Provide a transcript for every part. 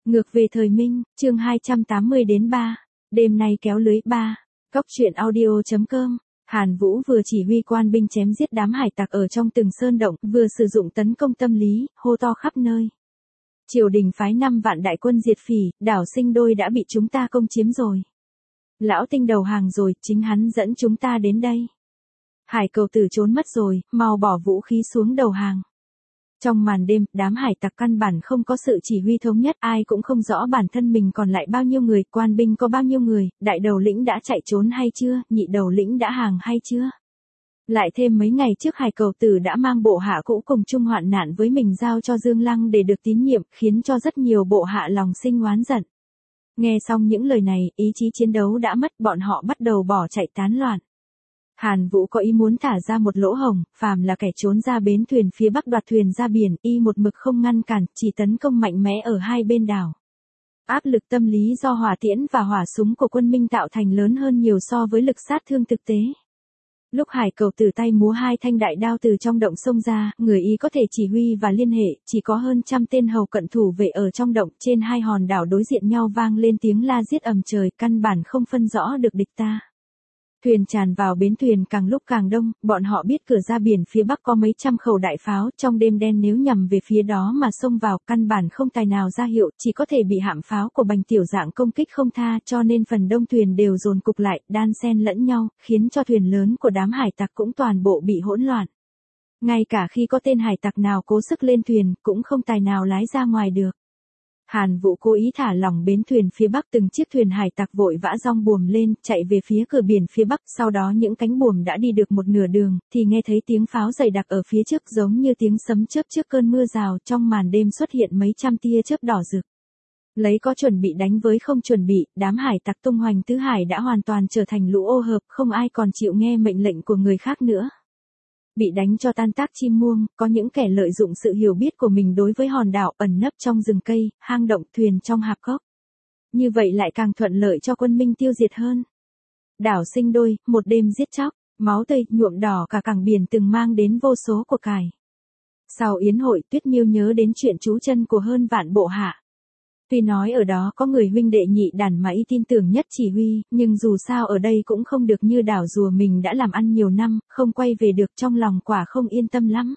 Ngược về thời Minh, chương 280-3, đêm nay kéo lưới 3, Cóc truyện audio.com. Hàn Vũ vừa chỉ huy quan binh chém giết đám hải tặc ở trong từng sơn động, vừa sử dụng tấn công tâm lý, hô to khắp nơi. Triều đình phái 5 vạn đại quân diệt phỉ, đảo Sinh Đôi đã bị chúng ta công chiếm rồi. Lão Tinh đầu hàng rồi, chính hắn dẫn chúng ta đến đây. Hải Cầu Tử trốn mất rồi, mau bỏ vũ khí xuống đầu hàng. Trong màn đêm, đám hải tặc căn bản không có sự chỉ huy thống nhất, ai cũng không rõ bản thân mình còn lại bao nhiêu người, quan binh có bao nhiêu người, đại đầu lĩnh đã chạy trốn hay chưa, nhị đầu lĩnh đã hàng hay chưa. Lại thêm mấy ngày trước Hải Cầu Tử đã mang bộ hạ cũ cùng chung hoạn nạn với mình giao cho Dương Lăng để được tín nhiệm, khiến cho rất nhiều bộ hạ lòng sinh oán giận. Nghe xong những lời này, ý chí chiến đấu đã mất, bọn họ bắt đầu bỏ chạy tán loạn. Hàn Vũ có ý muốn thả ra một lỗ hổng, phàm là kẻ trốn ra bến thuyền phía bắc đoạt thuyền ra biển, y một mực không ngăn cản, chỉ tấn công mạnh mẽ ở hai bên đảo. Áp lực tâm lý do hỏa tiễn và hỏa súng của quân Minh tạo thành lớn hơn nhiều so với lực sát thương thực tế. Lúc Hải Cầu Tử tay múa hai thanh đại đao từ trong động xông ra, người y có thể chỉ huy và liên hệ, chỉ có hơn 100 tên hầu cận thủ vệ ở trong động, trên hai hòn đảo đối diện nhau vang lên tiếng la giết ầm trời, căn bản không phân rõ được địch ta. Thuyền tràn vào bến thuyền càng lúc càng đông, bọn họ biết cửa ra biển phía bắc có mấy trăm khẩu đại pháo, trong đêm đen nếu nhằm về phía đó mà xông vào, căn bản không tài nào ra hiệu, chỉ có thể bị hạm pháo của Bành Tiểu Dạng công kích không tha, cho nên phần đông thuyền đều dồn cục lại, đan xen lẫn nhau, khiến cho thuyền lớn của đám hải tặc cũng toàn bộ bị hỗn loạn. Ngay cả khi có tên hải tặc nào cố sức lên thuyền, cũng không tài nào lái ra ngoài được. Hàn Vũ cố ý thả lỏng bến thuyền phía bắc, từng chiếc thuyền hải tặc vội vã dong buồm lên, chạy về phía cửa biển phía bắc, sau đó những cánh buồm đã đi được một nửa đường, thì nghe thấy tiếng pháo dày đặc ở phía trước giống như tiếng sấm chớp trước cơn mưa rào, trong màn đêm xuất hiện mấy trăm tia chớp đỏ rực. Lấy có chuẩn bị đánh với không chuẩn bị, đám hải tặc tung hoành tứ hải đã hoàn toàn trở thành lũ ô hợp, không ai còn chịu nghe mệnh lệnh của người khác nữa. Bị đánh cho tan tác chim muông, có những kẻ lợi dụng sự hiểu biết của mình đối với hòn đảo ẩn nấp trong rừng cây, hang động, thuyền trong hạp cốc. Như vậy lại càng thuận lợi cho quân Minh tiêu diệt hơn. Đảo Sinh Đôi, một đêm giết chóc, máu tươi nhuộm đỏ cả cảng biển từng mang đến vô số của cải. Sau yến hội, Tuyết Miêu nhớ đến chuyện trú chân của hơn vạn bộ hạ. Tuy nói ở đó có người huynh đệ nhị đàn mà y tin tưởng nhất chỉ huy, nhưng dù sao ở đây cũng không được như đảo rùa mình đã làm ăn nhiều năm, không quay về được, trong lòng quả không yên tâm lắm.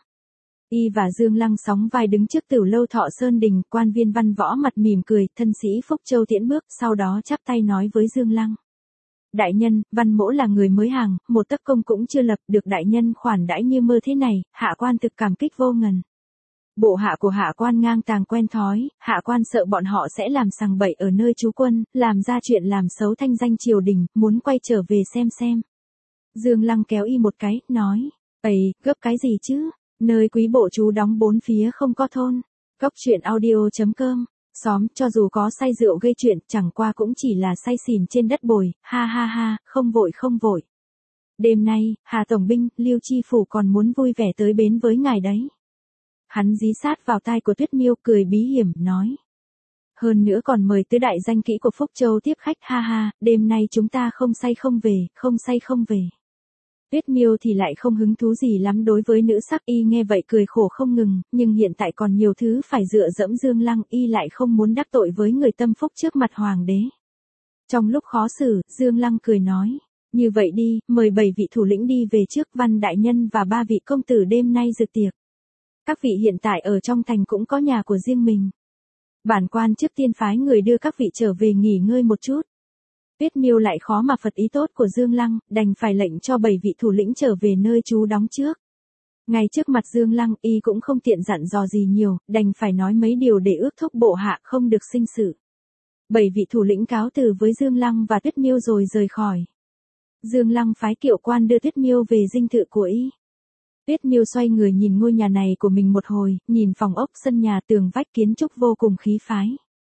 Y và Dương Lăng sóng vai đứng trước Tửu Lâu Thọ Sơn Đình, quan viên Văn Võ mặt mỉm cười, thân sĩ Phúc Châu tiễn bước, sau đó chắp tay nói với Dương Lăng. Đại nhân, Văn Mỗ là người mới hàng, một tấc công cũng chưa lập, được đại nhân khoản đãi như mơ thế này, hạ quan thực cảm kích vô ngần. Bộ hạ của hạ quan ngang tàng quen thói, hạ quan sợ bọn họ sẽ làm sằng bậy ở nơi trú quân, làm ra chuyện làm xấu thanh danh triều đình, muốn quay trở về xem. Dương Lăng kéo y một cái, nói, ầy, gấp cái gì chứ, nơi quý bộ trú đóng bốn phía không có thôn. Cóc truyện audio.com, xóm, cho dù có say rượu gây chuyện, chẳng qua cũng chỉ là say xỉn trên đất bồi, ha ha ha, không vội. Đêm nay, Hà Tổng binh, Liêu Chi Phủ còn muốn vui vẻ tới bến với ngài đấy. Hắn dí sát vào tai của Tuyết Miêu, cười bí hiểm, nói. Hơn nữa còn mời tứ đại danh kỹ của Phúc Châu tiếp khách, ha ha, đêm nay chúng ta không say không về. Tuyết Miêu thì lại không hứng thú gì lắm đối với nữ sắc, y nghe vậy cười khổ không ngừng, nhưng hiện tại còn nhiều thứ phải dựa dẫm Dương Lăng, y lại không muốn đắc tội với người tâm phúc trước mặt hoàng đế. Trong lúc khó xử, Dương Lăng cười nói. Như vậy đi, mời 7 vị thủ lĩnh đi về trước, Văn đại nhân và 3 vị công tử đêm nay dự tiệc. Các vị hiện tại ở trong thành cũng có nhà của riêng mình. Bản quan trước tiên phái người đưa các vị trở về nghỉ ngơi một chút. Tuyết Miêu lại khó mà phật ý tốt của Dương Lăng, đành phải lệnh cho 7 vị thủ lĩnh trở về nơi trú đóng trước. Ngay trước mặt Dương Lăng, y cũng không tiện dặn dò gì nhiều, đành phải nói mấy điều để ước thúc bộ hạ không được sinh sự. 7 vị thủ lĩnh cáo từ với Dương Lăng và Tuyết Miêu rồi rời khỏi. Dương Lăng phái kiệu quan đưa Tuyết Miêu về dinh thự của y. Tuyết Miêu xoay người nhìn ngôi nhà này của mình một hồi, nhìn phòng ốc, sân nhà, tường vách kiến trúc vô cùng khí phái.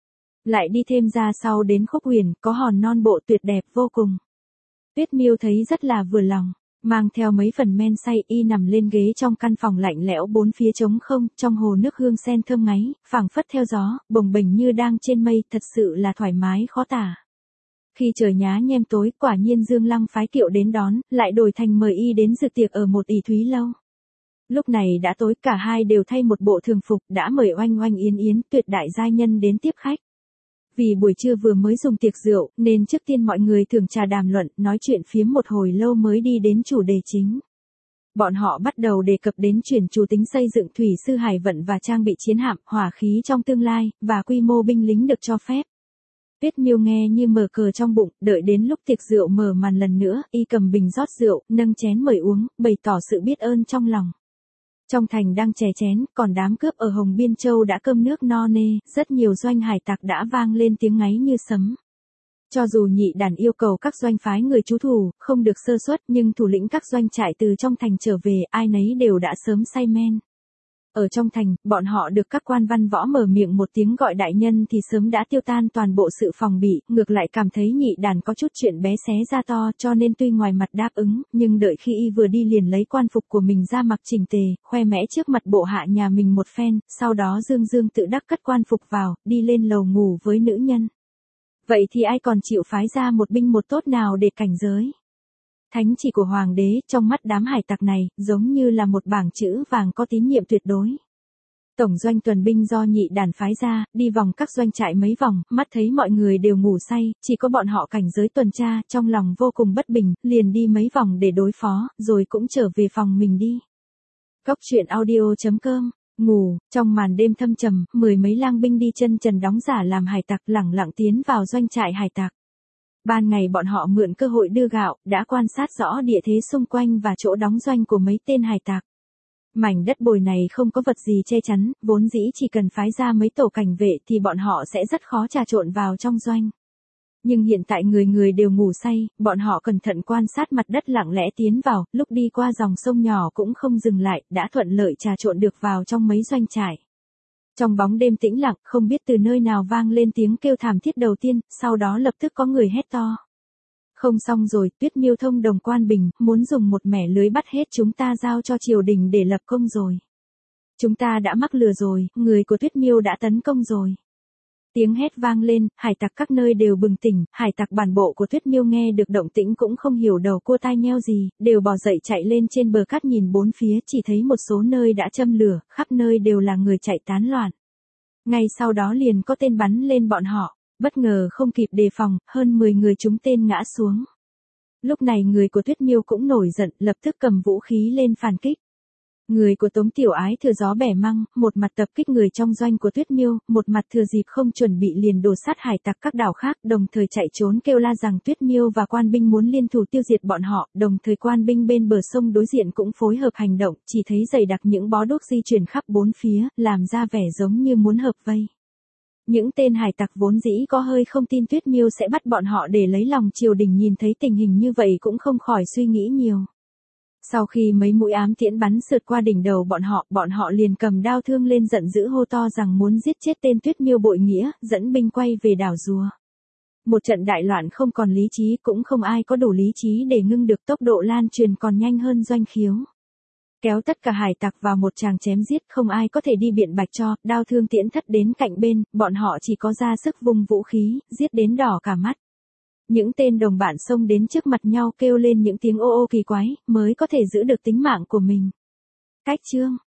Lại đi thêm ra sau đến Khúc Huyền, có hòn non bộ tuyệt đẹp vô cùng. Tuyết Miêu thấy rất là vừa lòng, mang theo mấy phần men say, y nằm lên ghế trong căn phòng lạnh lẽo, bốn phía trống không, trong hồ nước hương sen thơm ngấy, phảng phất theo gió, bồng bềnh như đang trên mây, thật sự là thoải mái khó tả. Khi trời nhá nhem tối, quả nhiên Dương Lăng phái kiệu đến đón, lại đổi thành mời y đến dự tiệc ở một ỷ thúy lâu. Lúc này đã tối, cả hai đều thay một bộ thường phục, đã mời Oanh Oanh Yến Yến, tuyệt đại giai nhân đến tiếp khách. Vì buổi trưa vừa mới dùng tiệc rượu, nên trước tiên mọi người thưởng trà đàm luận, nói chuyện phiếm một hồi lâu mới đi đến chủ đề chính. Bọn họ bắt đầu đề cập đến chuyển chủ tính xây dựng thủy sư hải vận và trang bị chiến hạm, hỏa khí trong tương lai, và quy mô binh lính được cho phép. Tuyết Miêu nghe như mở cờ trong bụng, đợi đến lúc tiệc rượu mở màn lần nữa, y cầm bình rót rượu, nâng chén mời uống, bày tỏ sự biết ơn trong lòng. Trong thành đang chè chén, còn đám cướp ở Hồng Biên Châu đã cơm nước no nê, rất nhiều doanh hải tặc đã vang lên tiếng ngáy như sấm. Cho dù Nhị Đàn yêu cầu các doanh phái người trú thủ, không được sơ suất, nhưng thủ lĩnh các doanh trại từ trong thành trở về, ai nấy đều đã sớm say men. Ở trong thành, bọn họ được các quan văn võ mở miệng một tiếng gọi đại nhân thì sớm đã tiêu tan toàn bộ sự phòng bị, ngược lại cảm thấy Nhị Đàn có chút chuyện bé xé ra to, cho nên tuy ngoài mặt đáp ứng, nhưng đợi khi y vừa đi liền lấy quan phục của mình ra mặc chỉnh tề, khoe mẽ trước mặt bộ hạ nhà mình một phen, sau đó dương dương tự đắc cất quan phục vào, đi lên lầu ngủ với nữ nhân. Vậy thì ai còn chịu phái ra một binh một tốt nào để cảnh giới? Thánh chỉ của hoàng đế trong mắt đám hải tặc này, giống như là một bảng chữ vàng có tín nhiệm tuyệt đối. Tổng doanh tuần binh do Nhị Đàn phái ra, đi vòng các doanh trại mấy vòng, mắt thấy mọi người đều ngủ say, chỉ có bọn họ cảnh giới tuần tra, trong lòng vô cùng bất bình, liền đi mấy vòng để đối phó, rồi cũng trở về phòng mình đi. Cóc truyện audio.com. Ngủ, trong màn đêm thâm trầm, mười mấy lang binh đi chân trần đóng giả làm hải tặc lẳng lặng tiến vào doanh trại hải tặc. Ban ngày bọn họ mượn cơ hội đưa gạo, đã quan sát rõ địa thế xung quanh và chỗ đóng doanh của mấy tên hải tặc. Mảnh đất bồi này không có vật gì che chắn, vốn dĩ chỉ cần phái ra mấy tổ cảnh vệ thì bọn họ sẽ rất khó trà trộn vào trong doanh. Nhưng hiện tại người người đều ngủ say, bọn họ cẩn thận quan sát mặt đất lặng lẽ tiến vào, lúc đi qua dòng sông nhỏ cũng không dừng lại, đã thuận lợi trà trộn được vào trong mấy doanh trại. Trong bóng đêm tĩnh lặng, không biết từ nơi nào vang lên tiếng kêu thảm thiết đầu tiên, sau đó lập tức có người hét to. Không xong rồi, Tuyết Miêu thông đồng Quan Bình, muốn dùng một mẻ lưới bắt hết chúng ta giao cho triều đình để lập công rồi. Chúng ta đã mắc lừa rồi, người của Tuyết Miêu đã tấn công rồi. Tiếng hét vang lên, hải tặc các nơi đều bừng tỉnh, hải tặc bản bộ của Tuyết Miêu nghe được động tĩnh cũng không hiểu đầu cua tai nheo gì, đều bò dậy chạy lên trên bờ cát nhìn bốn phía, chỉ thấy một số nơi đã châm lửa, khắp nơi đều là người chạy tán loạn. Ngay sau đó liền có tên bắn lên bọn họ, bất ngờ không kịp đề phòng, hơn 10 người trúng tên ngã xuống. Lúc này người của Tuyết Miêu cũng nổi giận, lập tức cầm vũ khí lên phản kích. Người của Tống Tiểu Ái thừa gió bẻ măng, một mặt tập kích người trong doanh của Tuyết Miêu, một mặt thừa dịp không chuẩn bị liền đổ sát hải tặc các đảo khác, đồng thời chạy trốn kêu la rằng Tuyết Miêu và quan binh muốn liên thủ tiêu diệt bọn họ, đồng thời quan binh bên bờ sông đối diện cũng phối hợp hành động, chỉ thấy dày đặc những bó đuốc di chuyển khắp bốn phía, làm ra vẻ giống như muốn hợp vây. Những tên hải tặc vốn dĩ có hơi không tin Tuyết Miêu sẽ bắt bọn họ để lấy lòng triều đình, nhìn thấy tình hình như vậy cũng không khỏi suy nghĩ nhiều. Sau khi mấy mũi ám tiễn bắn sượt qua đỉnh đầu bọn họ liền cầm đao thương lên giận dữ hô to rằng muốn giết chết tên Tuyết Miêu bội nghĩa, dẫn binh quay về đảo Rùa. Một trận đại loạn không còn lý trí, cũng không ai có đủ lý trí để ngưng được tốc độ lan truyền còn nhanh hơn Doanh Khiếu. Kéo tất cả hải tặc vào một tràng chém giết, không ai có thể đi biện bạch cho, đao thương tiễn thất đến cạnh bên, bọn họ chỉ có ra sức vung vũ khí, giết đến đỏ cả mắt. Những tên đồng bạn xông đến trước mặt nhau kêu lên những tiếng ô ô kỳ quái, mới có thể giữ được tính mạng của mình. Cách chương